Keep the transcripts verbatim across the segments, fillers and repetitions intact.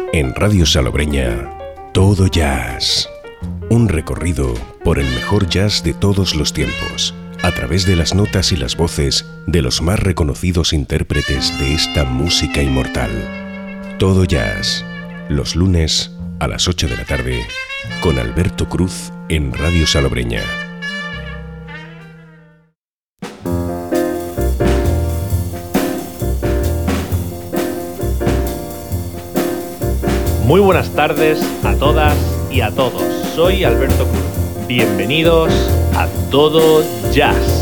En Radio Salobreña, Todo Jazz. Un recorrido por el mejor jazz de todos los tiempos, a través de las notas y las voces de los más reconocidos intérpretes de esta música inmortal. Todo Jazz, los lunes a las ocho de la tarde, con Alberto Cruz en Radio Salobreña. Muy buenas tardes a todas y a todos. Soy Alberto Cruz. Bienvenidos a Todo Jazz.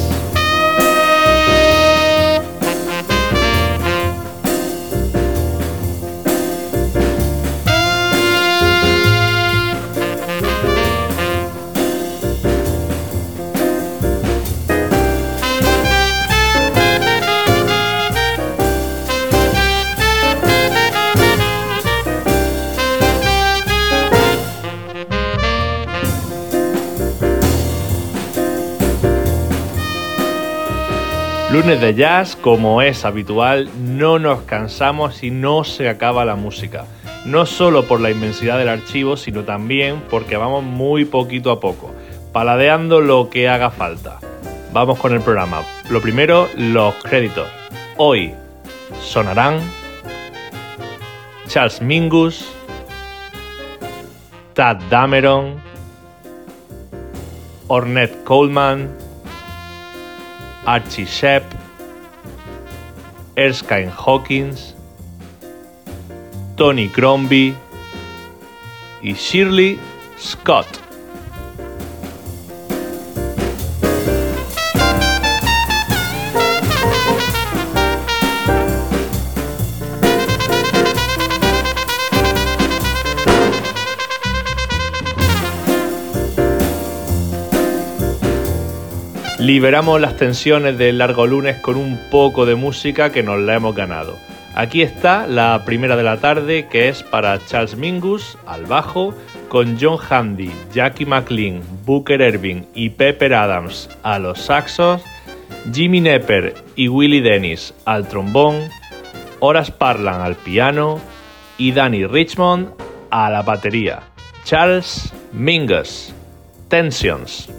Lunes de jazz, como es habitual, no nos cansamos y no se acaba la música. No solo por la inmensidad del archivo, sino también porque vamos muy poquito a poco, paladeando lo que haga falta. Vamos con el programa. Lo primero, los créditos. Hoy sonarán Charles Mingus, Tadd Dameron, Ornette Coleman, Archie Shepp, Erskine Hawkins, Tony Crombie y Shirley Scott. Liberamos las tensiones del largo lunes con un poco de música que nos la hemos ganado. Aquí está la primera de la tarde, que es para Charles Mingus al bajo, con John Handy, Jackie McLean, Booker Erving y Pepper Adams a los saxos, Jimmy Knepper y Willie Dennis al trombón, Horace Parlan al piano y Danny Richmond a la batería. Charles Mingus, Tensions.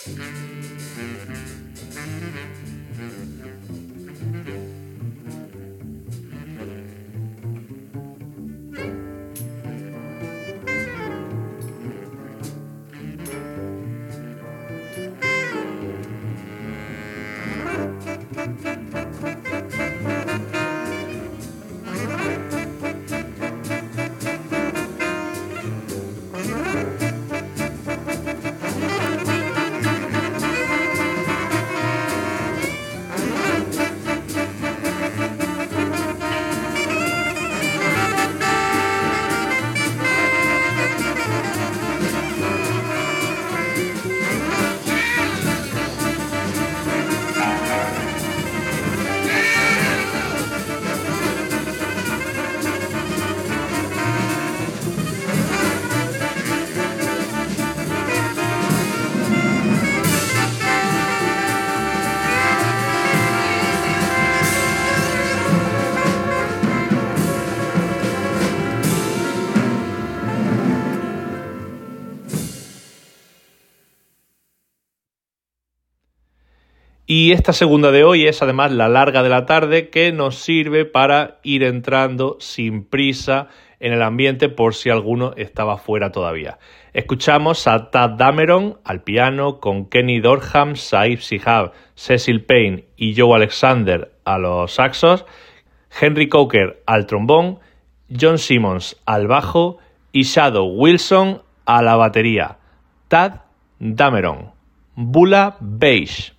Y esta segunda de hoy es además la larga de la tarde, que nos sirve para ir entrando sin prisa en el ambiente por si alguno estaba fuera todavía. Escuchamos a Tadd Dameron al piano con Kenny Dorham, Saif Shihab, Cecil Payne y Joe Alexander a los saxos, Henry Coker al trombón, John Simmons al bajo y Shadow Wilson a la batería. Tadd Dameron, Bula Beige.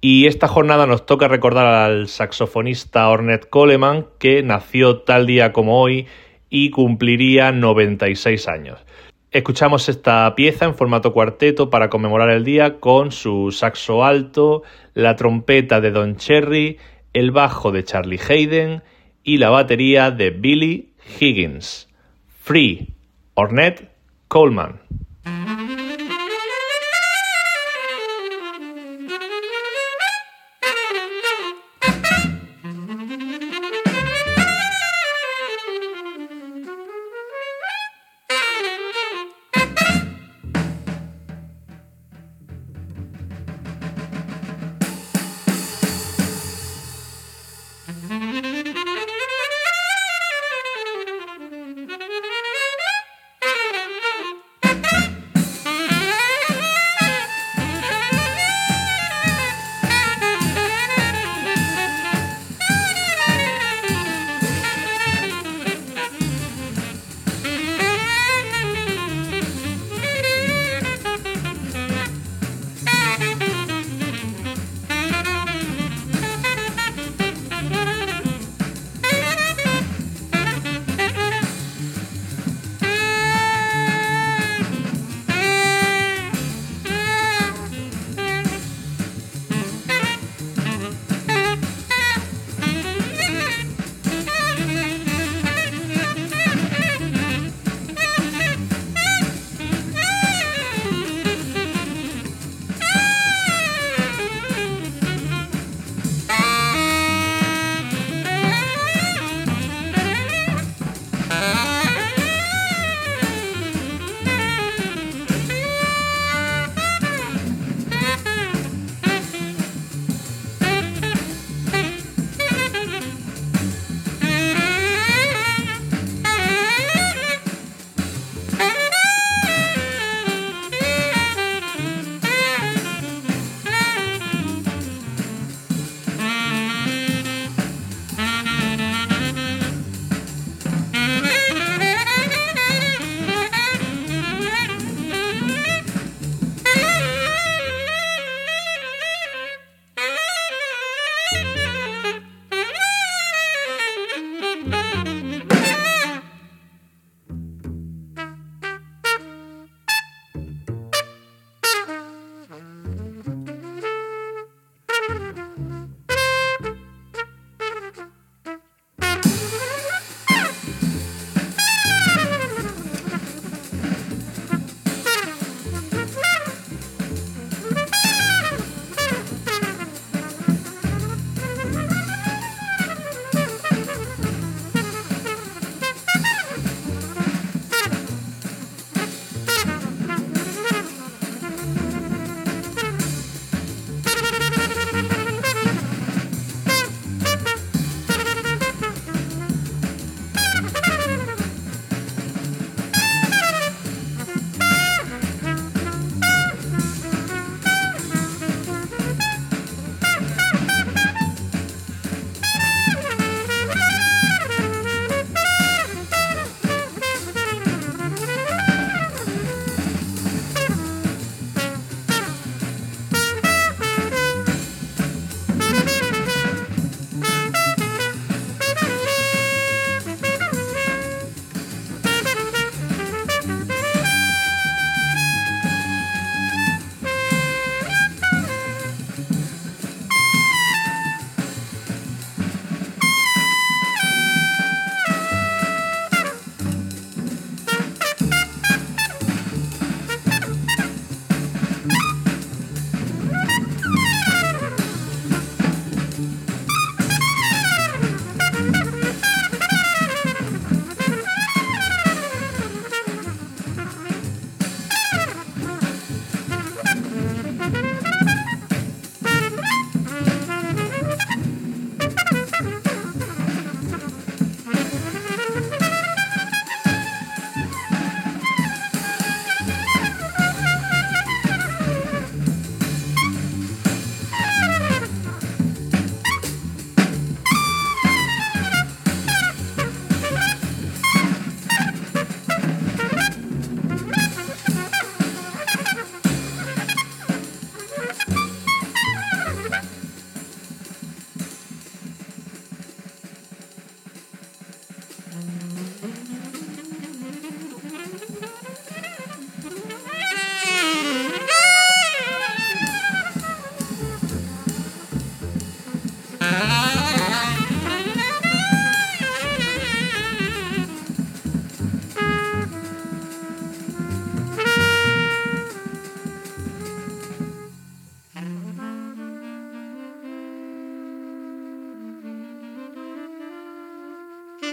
Y esta jornada nos toca recordar al saxofonista Ornette Coleman, que nació tal día como hoy y cumpliría noventa y seis años. Escuchamos esta pieza en formato cuarteto para conmemorar el día con su saxo alto, la trompeta de Don Cherry, el bajo de Charlie Haydn y la batería de Billy Higgins. Free, Ornette Coleman.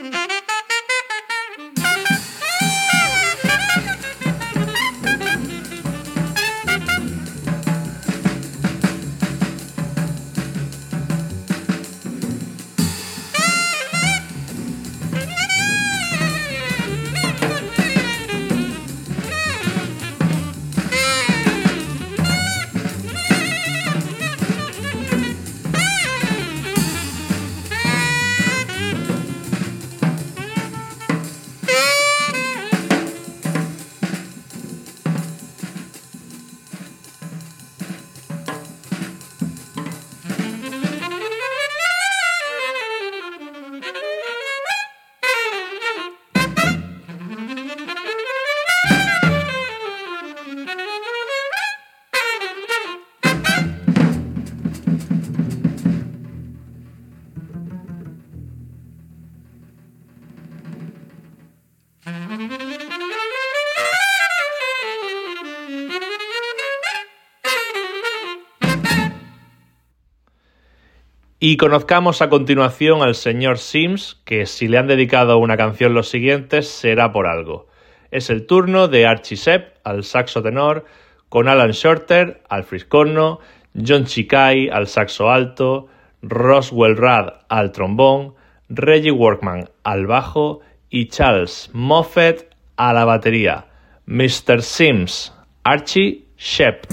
Y conozcamos a continuación al señor Sims, que si le han dedicado una canción los siguientes será por algo. Es el turno de Archie Shepp al saxo tenor, con Alan Shorter al fliscorno, John Ciccai al saxo alto, Roswell Rudd al trombón, Reggie Workman al bajo y Charles Moffett a la batería. mister Sims, Archie Shepp.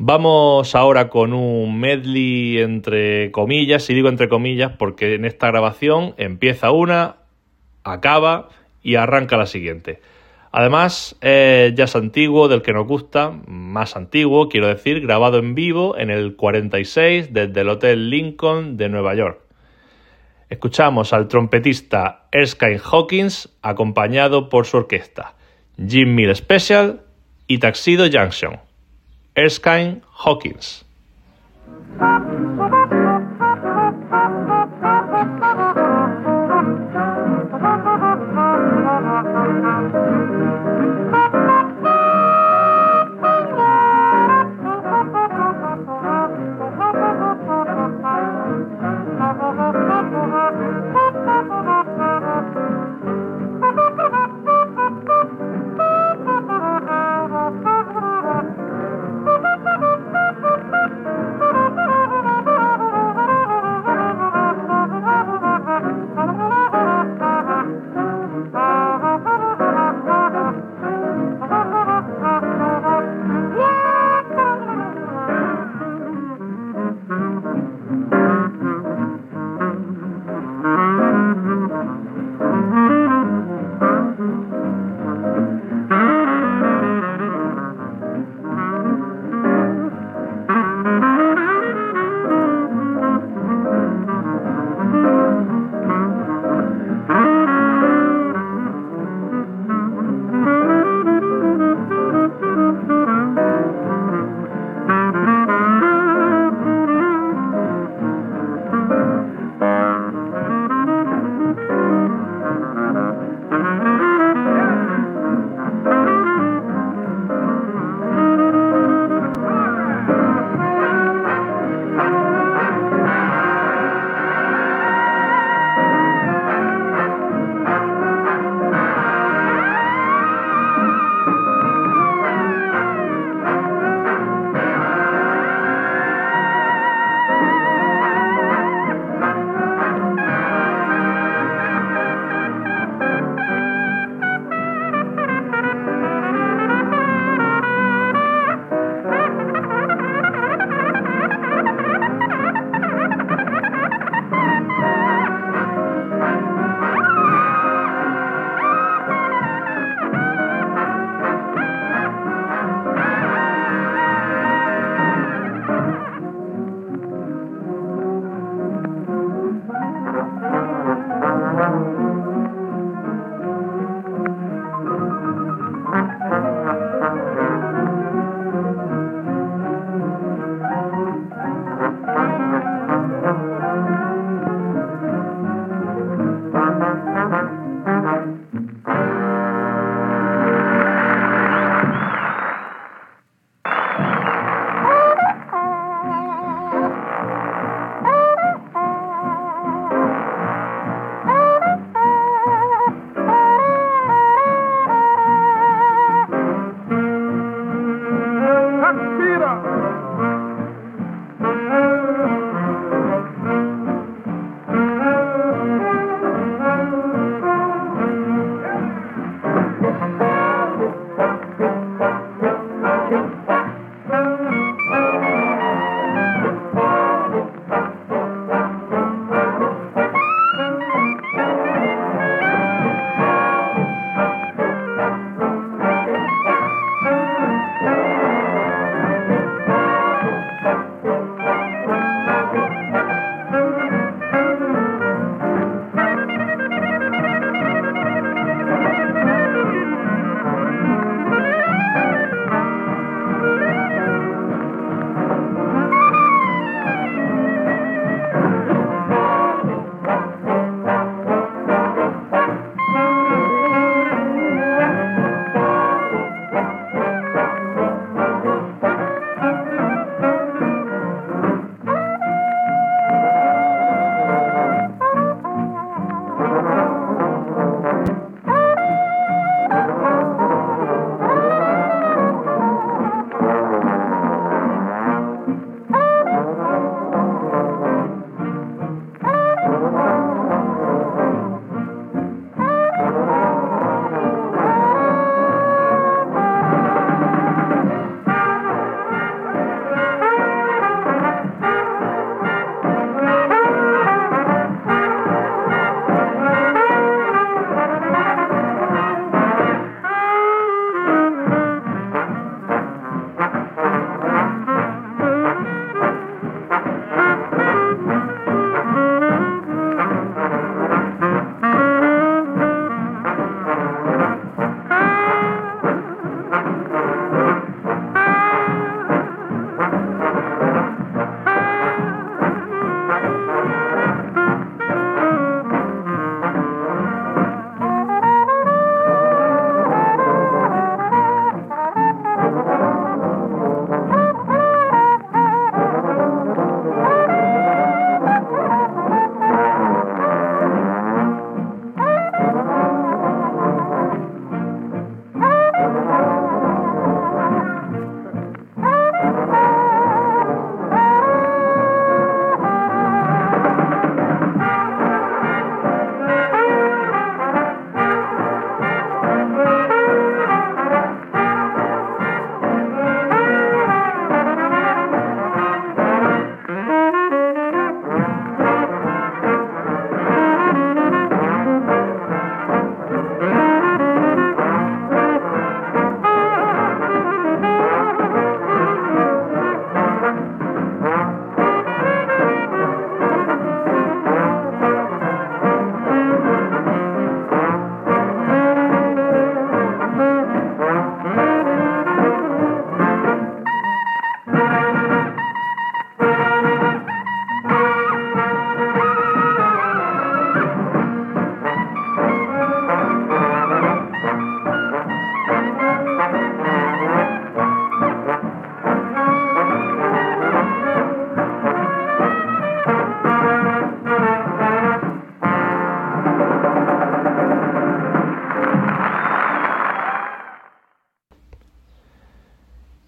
Vamos ahora con un medley entre comillas, y digo entre comillas porque en esta grabación empieza una, acaba y arranca la siguiente. Además, es jazz antiguo del que nos gusta, más antiguo, quiero decir, grabado en vivo en el cuarenta y seis desde el Hotel Lincoln de Nueva York. Escuchamos al trompetista Erskine Hawkins acompañado por su orquesta, Jim Mill Special y Tuxedo Junction. Erskine Hawkins. Thank you.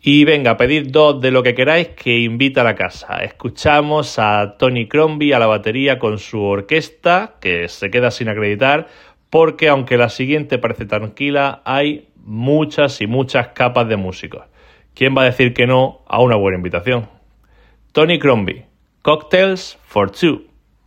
Y venga, pedid dos de lo que queráis que invita a la casa. Escuchamos a Tony Crombie a la batería con su orquesta, que se queda sin acreditar, porque aunque la siguiente parece tranquila, hay muchas y muchas capas de músicos. ¿Quién va a decir que no a una buena invitación? Tony Crombie, Cocktails for Two.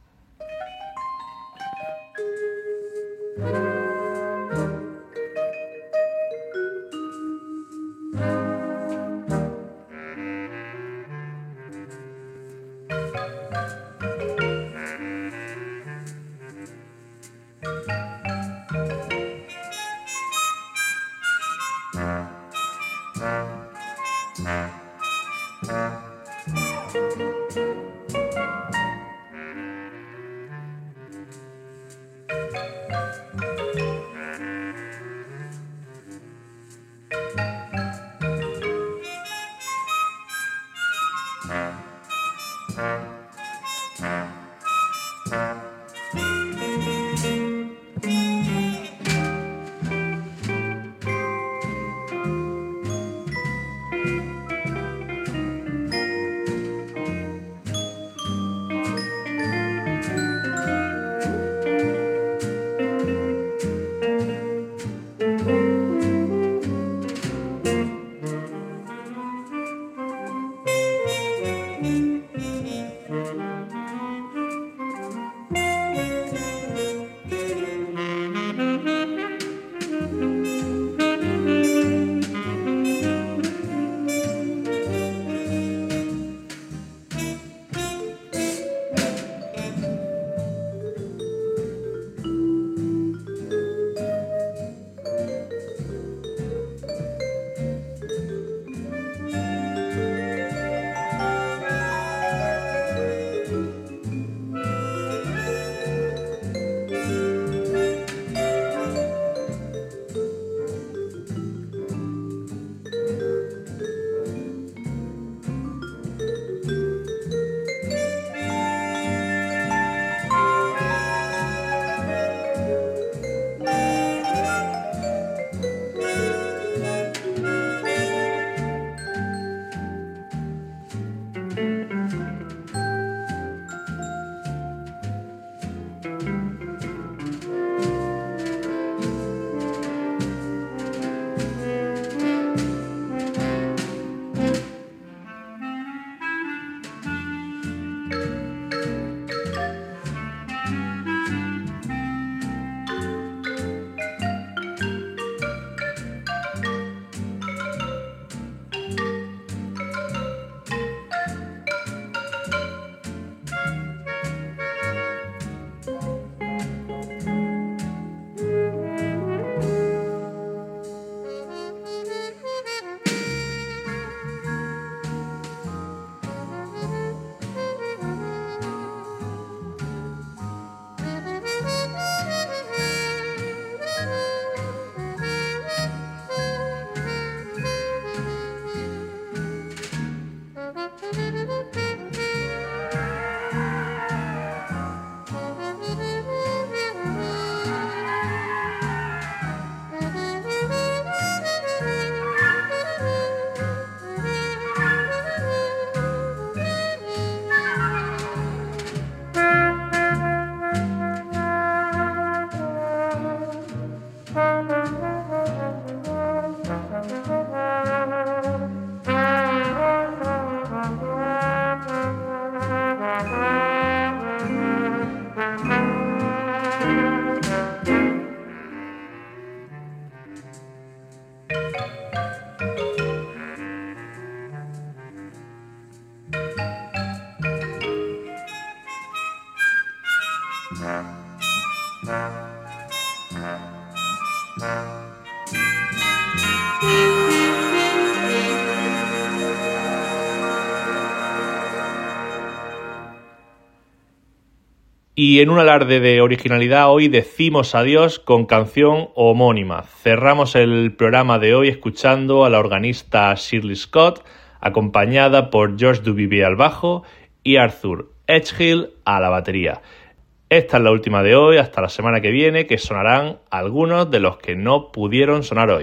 Y en un alarde de originalidad hoy decimos adiós con canción homónima. Cerramos el programa de hoy escuchando a la organista Shirley Scott, acompañada por George Duvivier al bajo y Arthur Edgehill a la batería. Esta es la última de hoy, hasta la semana que viene, que sonarán algunos de los que no pudieron sonar hoy.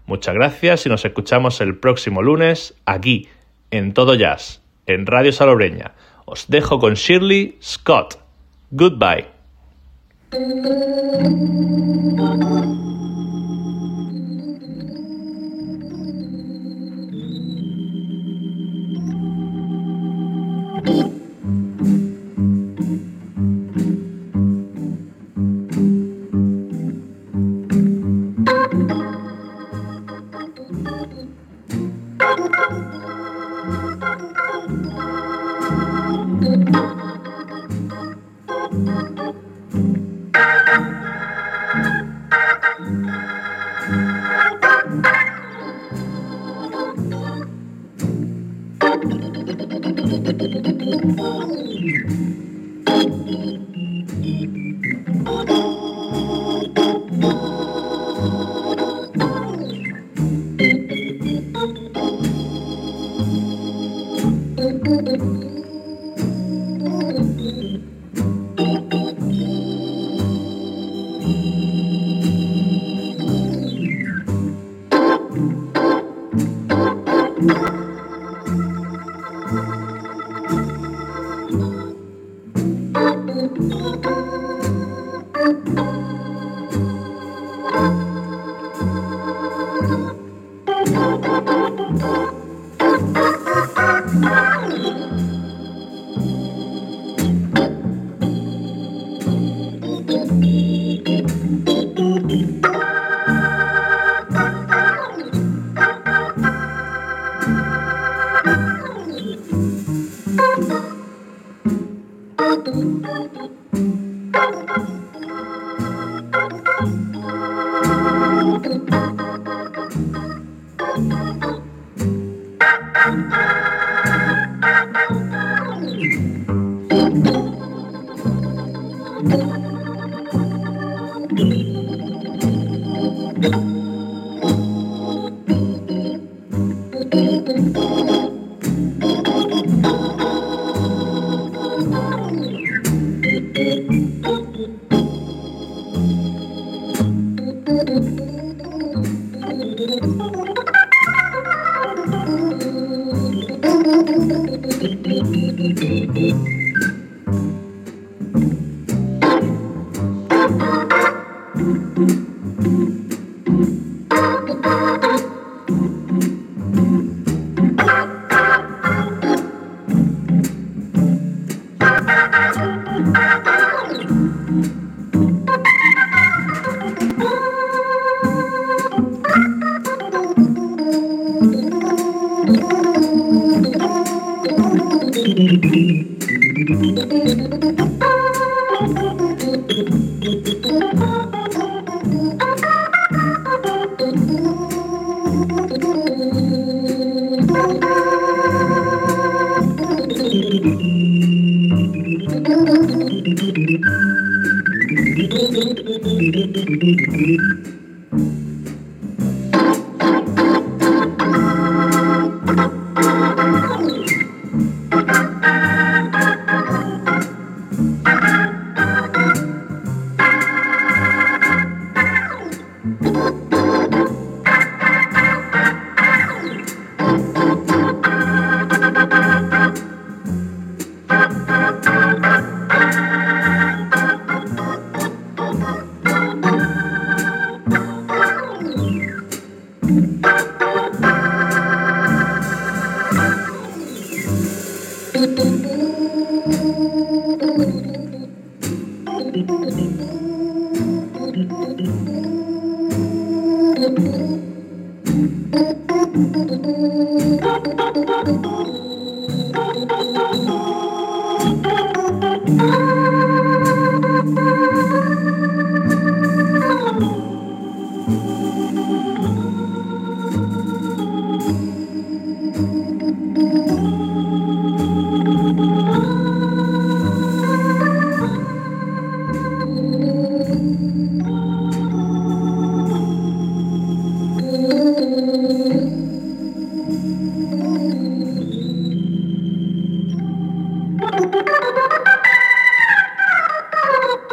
Muchas gracias y nos escuchamos el próximo lunes aquí, en Todo Jazz, en Radio Salobreña. Os dejo con Shirley Scott. Goodbye.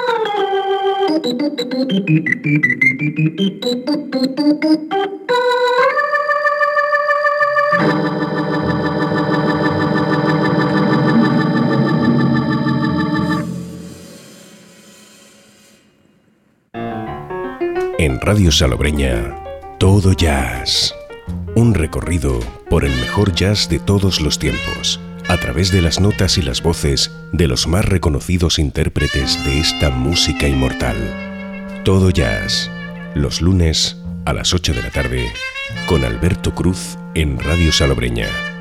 Thank you. En Radio Salobreña, Todo Jazz. Un recorrido por el mejor jazz de todos los tiempos, a través de las notas y las voces de los más reconocidos intérpretes de esta música inmortal. Todo Jazz, los lunes a las ocho de la tarde, con Alberto Cruz en Radio Salobreña.